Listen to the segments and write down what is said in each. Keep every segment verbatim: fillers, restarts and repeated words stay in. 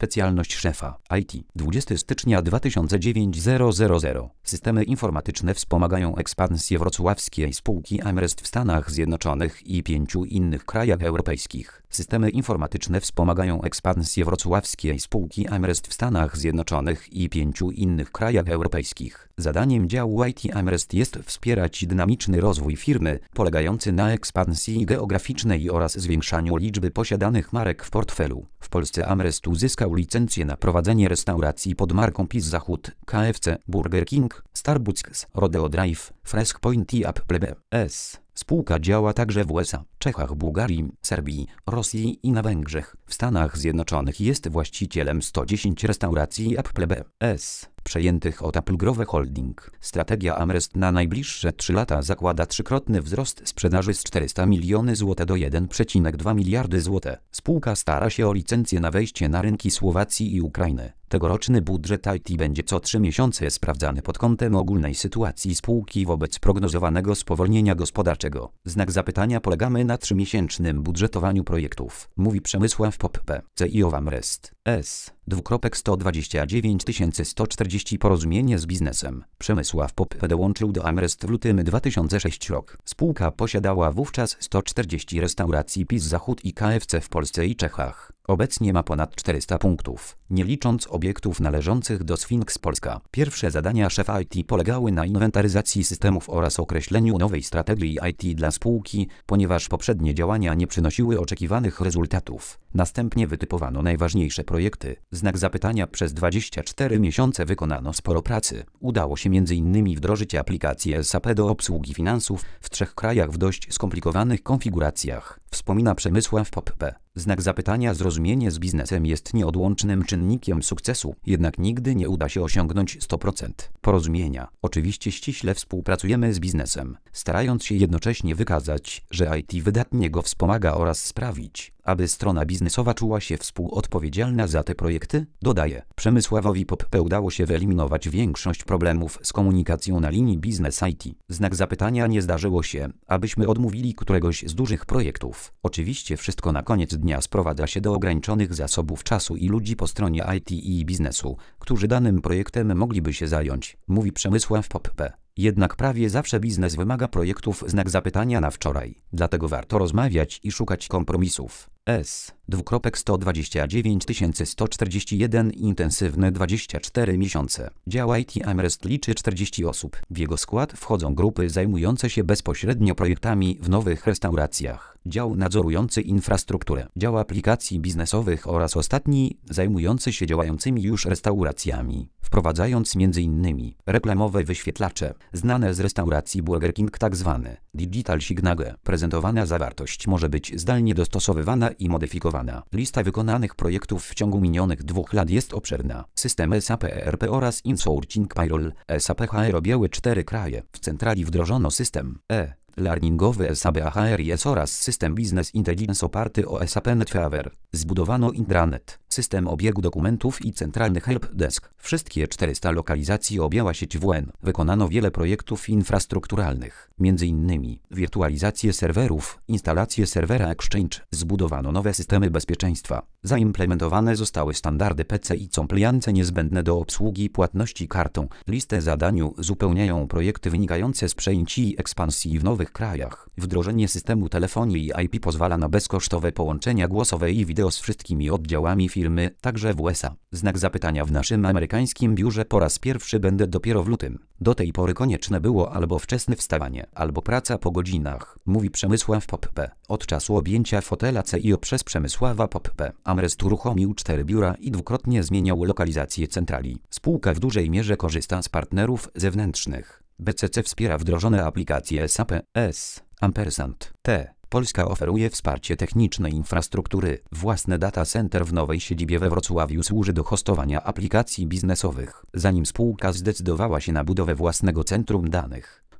Specjalność szefa I T. dwudziestego stycznia dwa tysiące dziewiątego. Systemy informatyczne wspomagają ekspansję wrocławskiej spółki AmRest w Stanach Zjednoczonych i pięciu innych krajach europejskich. Systemy informatyczne wspomagają ekspansję wrocławskiej spółki AmRest w Stanach Zjednoczonych i pięciu innych krajach europejskich. Zadaniem działu I T AmRest jest wspierać dynamiczny rozwój firmy, polegający na ekspansji geograficznej oraz zwiększaniu liczby posiadanych marek w portfelu. W Polsce AmRest uzyskał licencję na prowadzenie restauracji pod marką Pizza Hut, K F C, Burger King, Starbucks, Rodeo Drive, Fresh Point i Apple B S. Spółka działa także w U S A, Czechach, Bułgarii, Serbii, Rosji i na Węgrzech. W Stanach Zjednoczonych jest właścicielem stu dziesięciu restauracji Apple B S, przejętych od Apple Grove Holding. Strategia AmRest na najbliższe trzy lata zakłada trzykrotny wzrost sprzedaży z czterysta milionów złotych do jeden przecinek dwa miliardy złotych. Spółka stara się o licencję na wejście na rynki Słowacji i Ukrainy. Tegoroczny budżet I T będzie co trzy miesiące sprawdzany pod kątem ogólnej sytuacji spółki wobec prognozowanego spowolnienia gospodarczego. Znak zapytania: polegamy na trzymiesięcznym budżetowaniu projektów, mówi Przemysław Poppe, C E O AmRest S. sto dwadzieścia dziewięć tysięcy sto czterdzieści Porozumienie z biznesem. Przemysław Poppe dołączył do AmRest w lutym dwa tysiące szóstego roku. Spółka posiadała wówczas sto czterdzieści restauracji Pizza Hut i K F C w Polsce i Czechach. Obecnie ma ponad czterysta punktów, nie licząc obiektów należących do Sphinx Polska. Pierwsze zadania szefa I T polegały na inwentaryzacji systemów oraz określeniu nowej strategii I T dla spółki, ponieważ poprzednie działania nie przynosiły oczekiwanych rezultatów. Następnie wytypowano najważniejsze projekty. Znak zapytania: przez dwadzieścia cztery miesiące wykonano sporo pracy. Udało się między innymi wdrożyć aplikację S A P do obsługi finansów w trzech krajach w dość skomplikowanych konfiguracjach, wspomina Przemysław Poppe. Znak zapytania: zrozumienie z biznesem jest nieodłącznym czynnikiem sukcesu, jednak nigdy nie uda się osiągnąć sto procent porozumienia. Oczywiście ściśle współpracujemy z biznesem, starając się jednocześnie wykazać, że I T wydatnie go wspomaga oraz sprawić, aby strona biznesowa czuła się współodpowiedzialna za te projekty, dodaje. Przemysławowi Poppe udało się wyeliminować większość problemów z komunikacją na linii biznes I T. Znak zapytania: nie zdarzyło się, abyśmy odmówili któregoś z dużych projektów. Oczywiście wszystko na koniec dnia sprowadza się do ograniczonych zasobów czasu i ludzi po stronie I T i biznesu, którzy danym projektem mogliby się zająć, mówi Przemysław Poppe. Jednak prawie zawsze biznes wymaga projektów znak zapytania na wczoraj, dlatego warto rozmawiać i szukać kompromisów. S. sto dwadzieścia dziewięć tysięcy sto czterdzieści jeden Intensywne dwadzieścia cztery miesiące. Dział I T AmRest liczy czterdzieści osób. W jego skład wchodzą grupy zajmujące się bezpośrednio projektami w nowych restauracjach, dział nadzorujący infrastrukturę, dział aplikacji biznesowych oraz ostatni zajmujący się działającymi już restauracjami, wprowadzając między innymi reklamowe wyświetlacze, znane z restauracji Burger King, tak zwane Digital Signage. Prezentowana zawartość może być zdalnie dostosowywana i modyfikowana. Lista wykonanych projektów w ciągu minionych dwóch lat jest obszerna. System S A P E R P oraz Insourcing Payroll. S A P H R objęły cztery kraje. W centrali wdrożono system E. learningowy S A P H R I S oraz system Business Intelligence oparty o S A P NetFever. Zbudowano intranet, system obiegu dokumentów i centralny helpdesk. Wszystkie czterysta lokalizacji objęła sieć W N. Wykonano wiele projektów infrastrukturalnych, między innymi wirtualizację serwerów, instalację serwera Exchange. Zbudowano nowe systemy bezpieczeństwa. Zaimplementowane zostały standardy P C I compliance niezbędne do obsługi płatności kartą. Listę zadań uzupełniają projekty wynikające z przejęć i ekspansji w nowych krajach. Wdrożenie systemu telefonii I P pozwala na bezkosztowe połączenia głosowe i wideo z wszystkimi oddziałami firmy, także w U S A. Znak zapytania: w naszym amerykańskim biurze po raz pierwszy będę dopiero w lutym. Do tej pory konieczne było albo wczesne wstawanie, albo praca po godzinach, mówi Przemysław Poppe. Od czasu objęcia fotela C E O przez Przemysława Poppe, AmRest uruchomił cztery biura i dwukrotnie zmieniał lokalizację centrali. Spółka w dużej mierze korzysta z partnerów zewnętrznych. B C C wspiera wdrożone aplikacje S A P S. Ampersand T. Polska oferuje wsparcie techniczne infrastruktury. Własne data center w nowej siedzibie we Wrocławiu służy do hostowania aplikacji biznesowych. Zanim spółka zdecydowała się na budowę własnego centrum danych,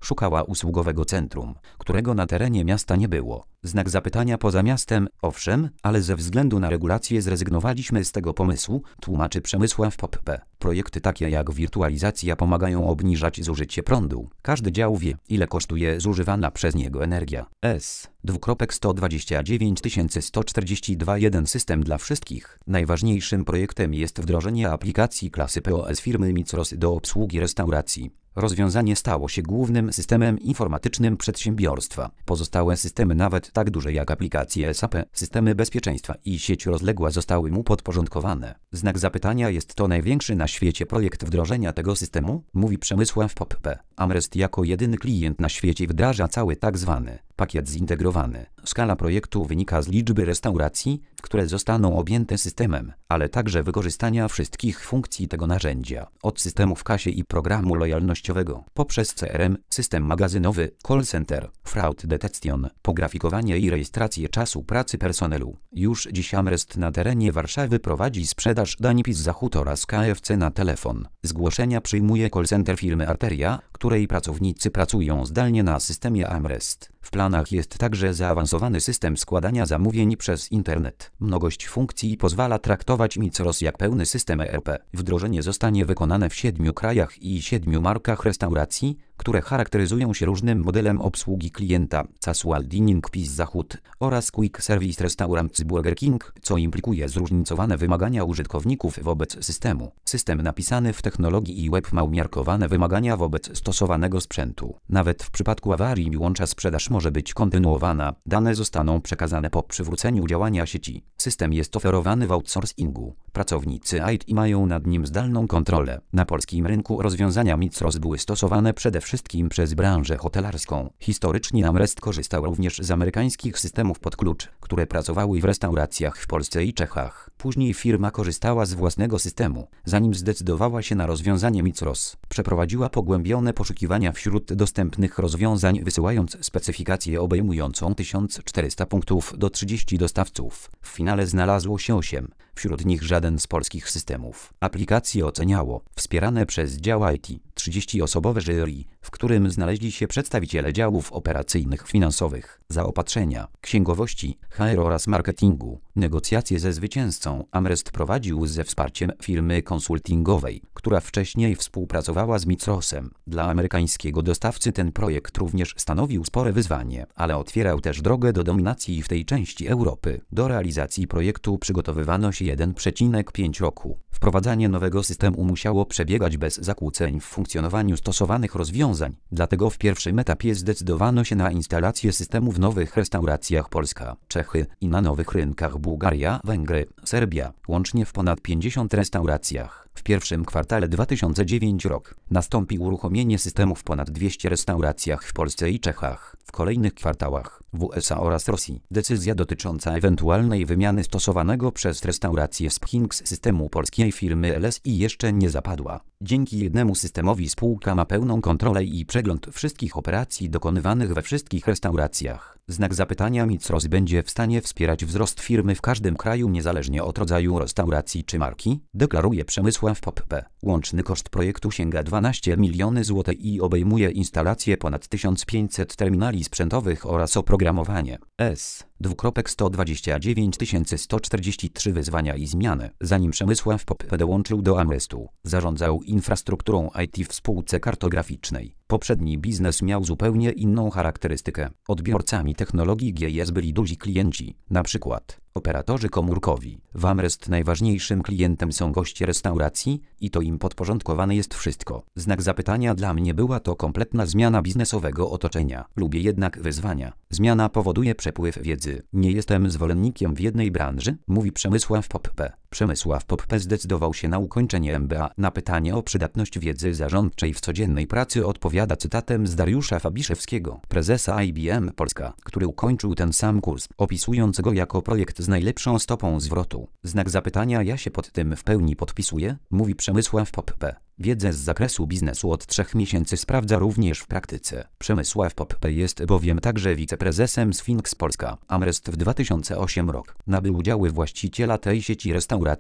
Szukała usługowego centrum, którego na terenie miasta nie było. Znak zapytania poza miastem, owszem, ale ze względu na regulacje zrezygnowaliśmy z tego pomysłu, tłumaczy Przemysław Poppe. Projekty takie jak wirtualizacja pomagają obniżać zużycie prądu. Każdy dział wie, ile kosztuje zużywana przez niego energia. S. sto dwadzieścia dziewięć tysięcy sto czterdzieści dwa jeden System dla wszystkich. Najważniejszym projektem jest wdrożenie aplikacji klasy P O S firmy Micros do obsługi restauracji. Rozwiązanie stało się głównym systemem informatycznym przedsiębiorstwa. Pozostałe systemy, nawet tak duże jak aplikacje S A P, systemy bezpieczeństwa i sieć rozległa, zostały mu podporządkowane. Znak zapytania: jest to największy na świecie projekt wdrożenia tego systemu, mówi Przemysław Poppe. Amrest jako jedyny klient na świecie wdraża cały tak zwany pakiet zintegrowany. Skala projektu wynika z liczby restauracji, które zostaną objęte systemem, ale także wykorzystania wszystkich funkcji tego narzędzia. Od systemu w kasie i programu lojalnościowego, poprzez C R M, system magazynowy, call center, fraud detection, po grafikowanie i rejestrację czasu pracy personelu. Już dziś Amrest na terenie Warszawy prowadzi sprzedaż dań PiS Zachód oraz K F C na telefon. Zgłoszenia przyjmuje call center firmy Arteria, której pracownicy pracują zdalnie na systemie Amrest. W planach jest także zaawansowany system składania zamówień przez internet. Mnogość funkcji pozwala traktować Micros jak pełny system E R P. Wdrożenie zostanie wykonane w siedmiu krajach i siedmiu markach restauracji, które charakteryzują się różnym modelem obsługi klienta: Casual Dining PiS Zachód oraz Quick Service Restaurants Burger King, co implikuje zróżnicowane wymagania użytkowników wobec systemu. System napisany w technologii i web ma umiarkowane wymagania wobec stosowanego sprzętu. Nawet w przypadku awarii łącza sprzedaż może być kontynuowana, dane zostaną przekazane po przywróceniu działania sieci. System jest oferowany w outsourcingu. Pracownicy I T mają nad nim zdalną kontrolę. Na polskim rynku rozwiązania Micros były stosowane przede wszystkim przez branżę hotelarską. Historycznie Amrest korzystał również z amerykańskich systemów pod klucz, które pracowały w restauracjach w Polsce i Czechach. Później firma korzystała z własnego systemu, zanim zdecydowała się na rozwiązanie Micros. Przeprowadziła pogłębione poszukiwania wśród dostępnych rozwiązań, wysyłając specyfikację obejmującą tysiąc czterysta punktów do trzydziestu dostawców. W finale znalazło się osiem, wśród nich żaden z polskich systemów. Aplikacje oceniało, wspierane przez dział I T, trzydziestoosobowe jury, w którym znaleźli się przedstawiciele działów operacyjnych, finansowych, zaopatrzenia, księgowości, H R oraz marketingu. Negocjacje ze zwycięzcą Amrest prowadził ze wsparciem firmy konsultingowej, która wcześniej współpracowała z Microsem. Dla amerykańskiego dostawcy ten projekt również stanowił spore wyzwanie, ale otwierał też drogę do dominacji w tej części Europy. Do realizacji projektu przygotowywano się jeden przecinek pięć roku. Wprowadzanie nowego systemu musiało przebiegać bez zakłóceń w funkcjonowaniu stosowanych rozwiązań, dlatego w pierwszym etapie zdecydowano się na instalację systemu w nowych restauracjach Polska, Czechy i na nowych rynkach Bułgaria, Węgry, Serbia, łącznie w ponad pięćdziesięciu restauracjach. W pierwszym kwartale dwa tysiące dziewiątego roku nastąpi uruchomienie systemu w ponad dwiestu restauracjach w Polsce i Czechach. W kolejnych kwartałach w U S A oraz Rosji. Decyzja dotycząca ewentualnej wymiany stosowanego przez restaurację Sphinx systemu polskiej firmy L S I jeszcze nie zapadła. Dzięki jednemu systemowi spółka ma pełną kontrolę i przegląd wszystkich operacji dokonywanych we wszystkich restauracjach. Znak zapytania: Micros będzie w stanie wspierać wzrost firmy w każdym kraju niezależnie od rodzaju restauracji czy marki, deklaruje Przemysław Poppe. Łączny koszt projektu sięga dwanaście milionów złotych i obejmuje instalację ponad tysiąc pięćset terminali sprzętowych oraz oprogramowanie. S. sto dwadzieścia dziewięć tysięcy sto czterdzieści trzy wyzwania i zmiany. Zanim Przemysław Poppe dołączył do Amrestu, zarządzał infrastrukturą I T w spółce kartograficznej. Poprzedni biznes miał zupełnie inną charakterystykę. Odbiorcami technologii G S byli duzi klienci, na przykład operatorzy komórkowi. W Amrest najważniejszym klientem są goście restauracji i to im podporządkowane jest wszystko. Znak zapytania: dla mnie była to kompletna zmiana biznesowego otoczenia. Lubię jednak wyzwania. Zmiana powoduje przepływ wiedzy. Nie jestem zwolennikiem w jednej branży, mówi Przemysław Poppe. Przemysław Poppe zdecydował się na ukończenie M B A. Na pytanie o przydatność wiedzy zarządczej w codziennej pracy odpowiada cytatem z Dariusza Fabiszewskiego, prezesa I B M Polska, który ukończył ten sam kurs, opisując go jako projekt z najlepszą stopą zwrotu. Znak zapytania: ja się pod tym w pełni podpisuję, mówi Przemysław Poppe. Wiedzę z zakresu biznesu od trzech miesięcy sprawdza również w praktyce. Przemysław Poppe jest bowiem także wiceprezesem Sphinx Polska. Amrest w dwa tysiące ósmym roku nabył udziały właściciela tej sieci restauracji,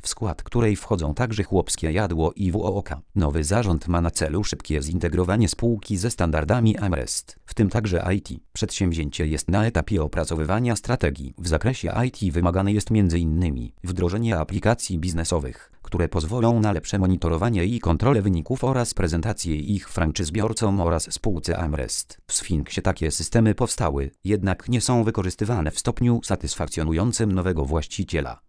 w skład której wchodzą także Chłopskie Jadło i W O O K. Nowy zarząd ma na celu szybkie zintegrowanie spółki ze standardami AmRest, w tym także I T. Przedsięwzięcie jest na etapie opracowywania strategii. W zakresie I T wymagane jest między innymi wdrożenie aplikacji biznesowych, które pozwolą na lepsze monitorowanie i kontrolę wyników oraz prezentację ich franczyzbiorcom oraz spółce AmRest. W Sfinksie takie systemy powstały, jednak nie są wykorzystywane w stopniu satysfakcjonującym nowego właściciela.